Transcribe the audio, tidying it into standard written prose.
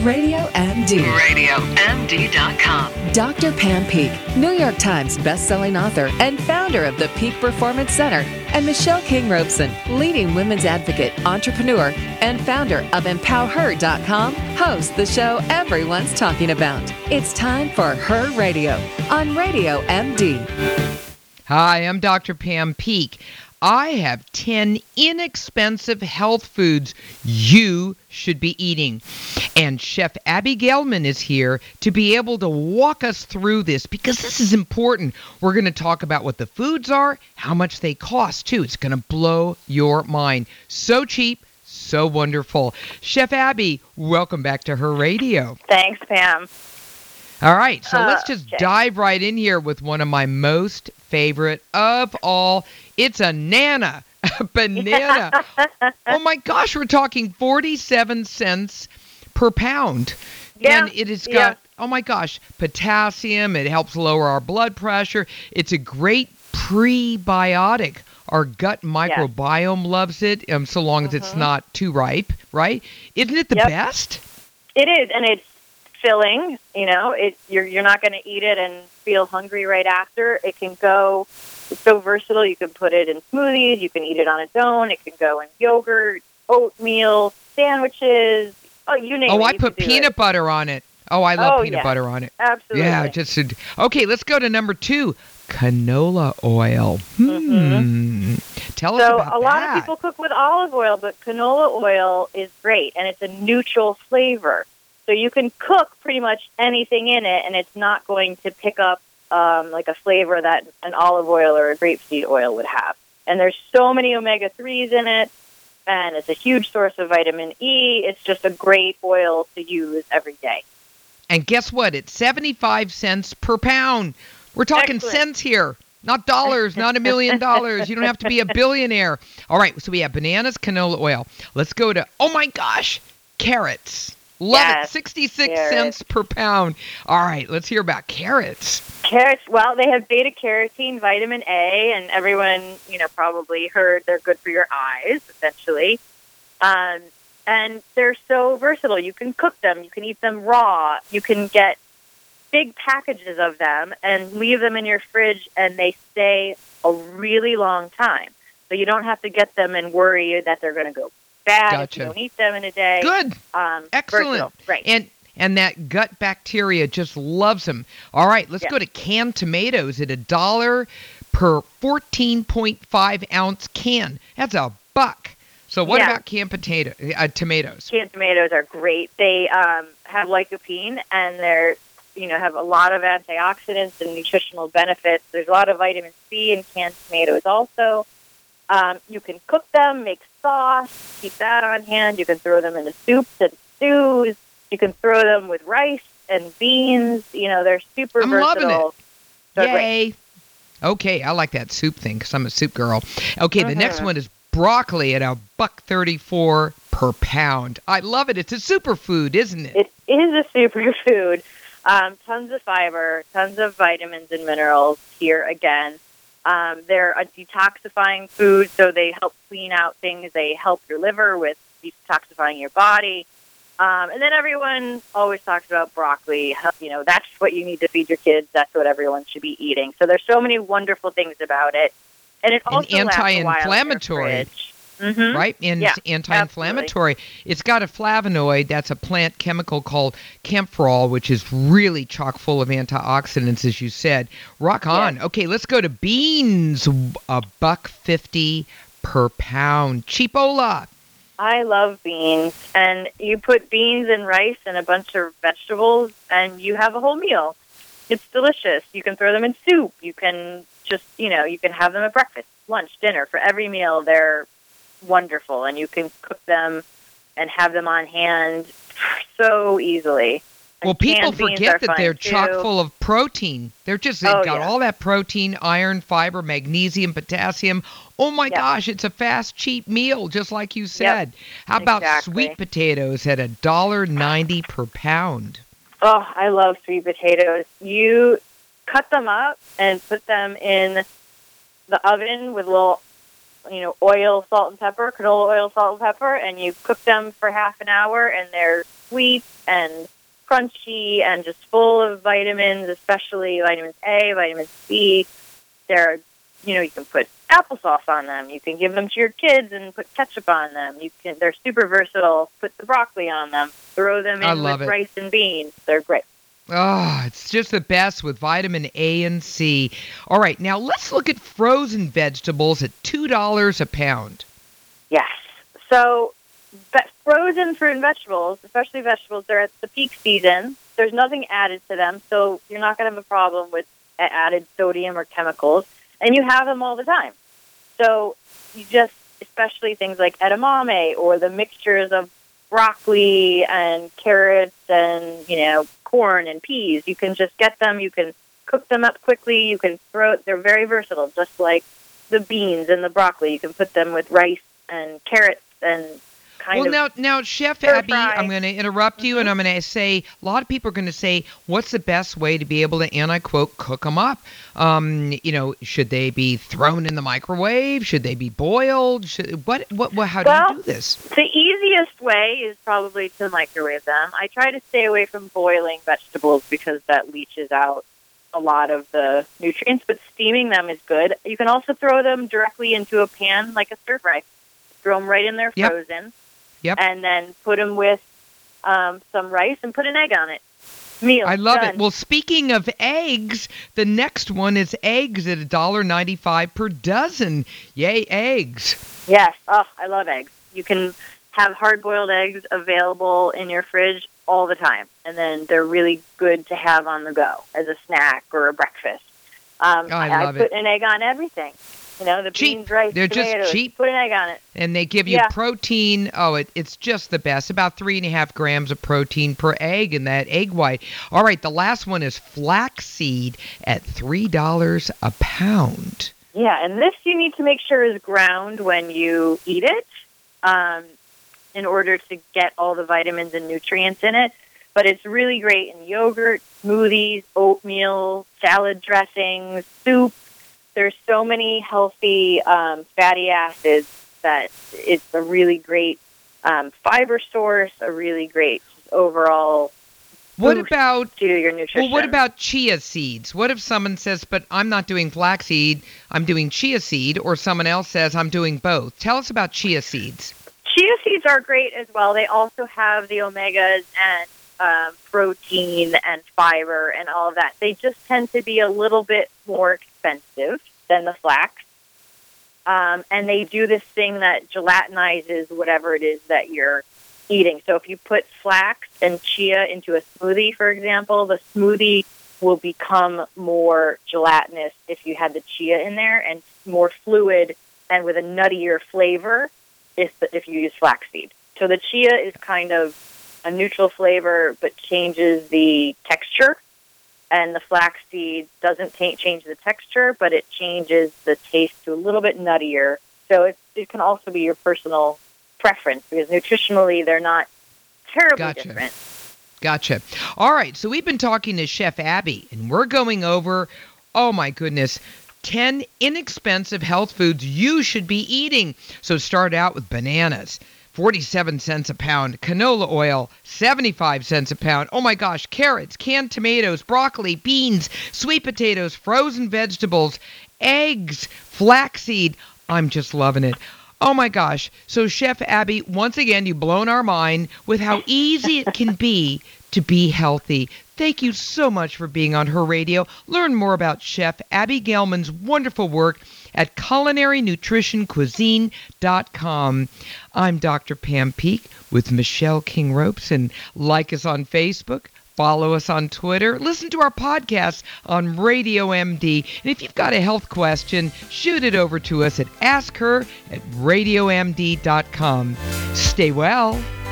Radio MD. RadioMD.com. Dr. Pam Peak, New York Times bestselling author and founder of the Peak Performance Center, and Michelle King Robeson, leading women's advocate, entrepreneur, and founder of EmpowerHer.com, hosts the show everyone's talking about. It's time for Her Radio on Radio MD. Hi, I'm Dr. Pam Peak. I have 10 inexpensive health foods you should be eating. And Chef Abby Gelman is here to be able to walk us through this because this is important. We're going to talk about what the foods are, how much they cost too. It's going to blow your mind. So cheap, so wonderful. Chef Abby, welcome back to Her Radio. Thanks, Pam. All right, so let's just dive right in here with one of my most favorite of all. It's a banana. Oh my gosh, we're talking 47 cents per pound. Yeah. And it has got, oh my gosh, potassium. It helps lower our blood pressure. It's a great prebiotic. Our gut microbiome loves it, so long as it's not too ripe, right? Isn't it the best? It is, and it's filling. You know, you're not going to eat it and feel hungry right after. It can go. It's so versatile. You can put it in smoothies. You can eat it on its own. It can go in yogurt, oatmeal, sandwiches. Oh, you name it. Oh, I put peanut butter on it. Oh, I love peanut butter on it. Absolutely. Yeah, okay. Let's go to number 2. Canola oil. Tell us about that. So a lot of people cook with olive oil, but canola oil is great, and it's a neutral flavor. So you can cook pretty much anything in it, and it's not going to pick up like a flavor that an olive oil or a grapeseed oil would have. And there's so many omega-3s in it, and it's a huge source of vitamin E. It's just a great oil to use every day. And guess what? It's 75 cents per pound. We're talking cents here, not dollars, not $1 million. You don't have to be a billionaire. All right, so we have bananas, canola oil. Let's go to, oh my gosh, carrots. Love it. 66 cents per pound. All right, let's hear about carrots. Carrots, well, they have beta-carotene, vitamin A, and everyone, probably heard they're good for your eyes, essentially. And they're so versatile. You can cook them. You can eat them raw. You can get big packages of them and leave them in your fridge, and they stay a really long time. So you don't have to get them and worry that they're going to go bad if you don't eat them in a day. Good. Excellent. Versatile. Right. And that gut bacteria just loves them. All right, let's go to canned tomatoes at $1 per 14.5 ounce can. That's $1. So what about canned tomatoes? Canned tomatoes are great. They have lycopene, and they're have a lot of antioxidants and nutritional benefits. There's a lot of vitamin C in canned tomatoes also. You can cook them, make sauce, keep that on hand. You can throw them into soups and stews. You can throw them with rice and beans. They're super versatile. I'm loving it. They're Yay. great. Okay, I like that soup thing because I'm a soup girl. Okay, the next one is broccoli at $1.34 per pound. I love it. It's a superfood, isn't it? It is a superfood. Tons of fiber, tons of vitamins and minerals here again. They're a detoxifying food, so they help clean out things. They help your liver with detoxifying your body. And then everyone always talks about broccoli. That's what you need to feed your kids. That's what everyone should be eating. So there's so many wonderful things about it. And it also anti-inflammatory, right? And anti-inflammatory. Absolutely. It's got a flavonoid. That's a plant chemical called camphorol, which is really chock full of antioxidants, as you said. Rock on. Yes. Okay, let's go to beans. $1.50 per pound. Cheapola. I love beans. And you put beans and rice and a bunch of vegetables, and you have a whole meal. It's delicious. You can throw them in soup. You can just, you can have them at breakfast, lunch, dinner. For every meal, they're wonderful. And you can cook them and have them on hand so easily. Well, people forget that they're chock full of protein. They've got all that protein, iron, fiber, magnesium, potassium. Oh my gosh, it's a fast, cheap meal, just like you said. How about sweet potatoes at $1.90 per pound? Oh, I love sweet potatoes. You cut them up and put them in the oven with a little oil, salt, and pepper, canola oil, salt, and pepper, and you cook them for half an hour, and they're sweet and crunchy and just full of vitamins, especially vitamins A, vitamin C. They're, you can put applesauce on them. You can give them to your kids and put ketchup on them. They're super versatile. Put the broccoli on them. Throw them in with rice and beans. They're great. Oh, it's just the best with vitamin A and C. All right, now let's look at frozen vegetables at $2 a pound. Yes. So frozen fruit and vegetables, especially vegetables, they're at the peak season. There's nothing added to them, so you're not going to have a problem with added sodium or chemicals, and you have them all the time. So you just, especially things like edamame or the mixtures of broccoli and carrots and, corn and peas, you can just get them, you can cook them up quickly, you can they're very versatile, just like the beans and the broccoli. You can put them with rice and carrots and now, Chef Abby, I'm going to interrupt you, and I'm going to say, a lot of people are going to say, what's the best way to be able to, and I quote, cook them up? Should they be thrown in the microwave? Should they be boiled? How do you do this? The easiest way is probably to microwave them. I try to stay away from boiling vegetables because that leaches out a lot of the nutrients, but steaming them is good. You can also throw them directly into a pan like a stir fry. Throw them right in there frozen. Yep. And then put them with some rice and put an egg on it. Meal. I love done. it. Well, speaking of eggs, the next one is eggs at $1.95 per dozen. Yay, eggs. Yes. Oh, I love eggs. You can have hard-boiled eggs available in your fridge all the time, and then they're really good to have on the go as a snack or a breakfast. I put an egg on everything. The cheap. Beans, rice, They're tomatoes, just cheap. Put an egg on it. And they give you protein. Oh, it's just the best. About 3.5 grams of protein per egg in that egg white. All right, the last one is flaxseed at $3 a pound. Yeah, and this you need to make sure is ground when you eat it in order to get all the vitamins and nutrients in it. But it's really great in yogurt, smoothies, oatmeal, salad dressings, soup. There's so many healthy fatty acids that it's a really great fiber source, a really great overall boost to your nutrition. Well, what about chia seeds? What if someone says, but I'm not doing flaxseed, I'm doing chia seed, or someone else says, I'm doing both? Tell us about chia seeds. Chia seeds are great as well. They also have the omegas and protein and fiber and all of that. They just tend to be a little bit more expensive than the flax. And they do this thing that gelatinizes whatever it is that you're eating. So if you put flax and chia into a smoothie, for example, the smoothie will become more gelatinous if you had the chia in there and more fluid and with a nuttier flavor if you use flaxseed. So the chia is kind of a neutral flavor but changes the texture, and the flaxseed doesn't change the texture, but it changes the taste to a little bit nuttier. So it can also be your personal preference because nutritionally they're not terribly different. Gotcha. All right, so we've been talking to Chef Abby, and we're going over, oh my goodness, 10 inexpensive health foods you should be eating. So start out with bananas. 47 cents a pound. Canola oil, 75 cents a pound. Oh my gosh, carrots, canned tomatoes, broccoli, beans, sweet potatoes, frozen vegetables, eggs, flaxseed. I'm just loving it. Oh my gosh. So Chef Abby, once again, you've blown our mind with how easy it can be to be healthy. Thank you so much for being on Her Radio. Learn more about Chef Abby Gelman's wonderful work at culinarynutritioncuisine.com. I'm Dr. Pam Peek with Michelle King Ropes, and like us on Facebook, follow us on Twitter, listen to our podcast on Radio MD, and if you've got a health question, shoot it over to us at askher@radiomd.com. Stay well.